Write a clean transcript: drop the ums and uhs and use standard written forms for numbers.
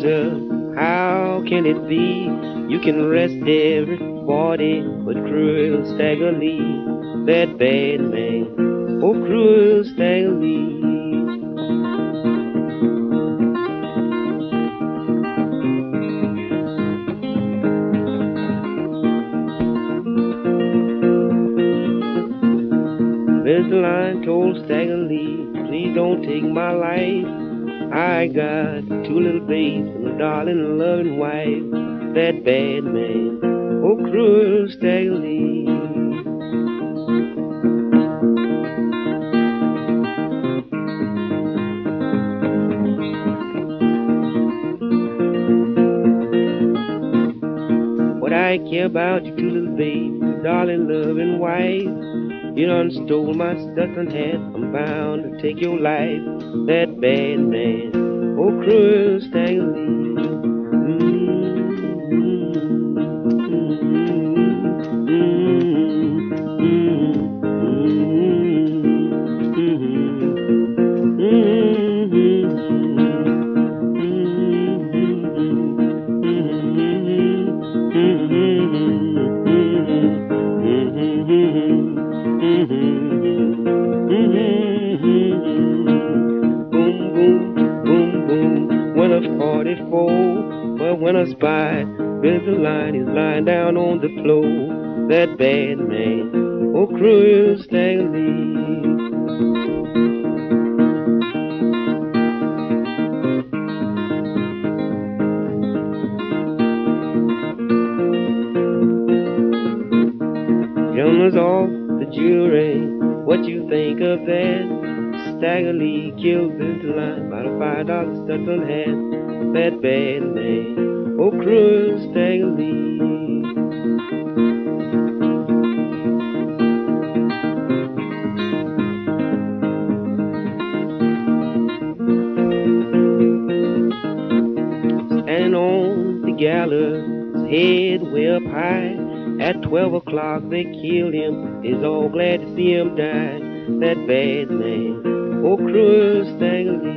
loser, how can it be? You can rest everybody, but cruel Stagger Lee, that bad man, oh cruel Stagger Lee. There's a line told Stagger Lee, please don't take my life. I got two little babes and a darling loving wife. That bad man, oh cruel Stagger Lee. What I care about you two little babes, your darling loving wife. You done stole my Stetson hat, I'm bound to take your life. That bad man, oh cruel Stagger Lee. Boom, boom, boom, boom. When a 44, but when a spy builds a line, he's lying down on the floor. That bad man, oh cruel Stagger Lee. Gentlemen's off the jury, what you think of that? Stagger Lee killed this line by a $5 Stetson hat. That bad man, oh cruel Stagger Lee. Standing on the gallows, head way up high. At 12 o'clock they killed him, is all glad to see him die. That bad man, oh cruel Stagger Lee.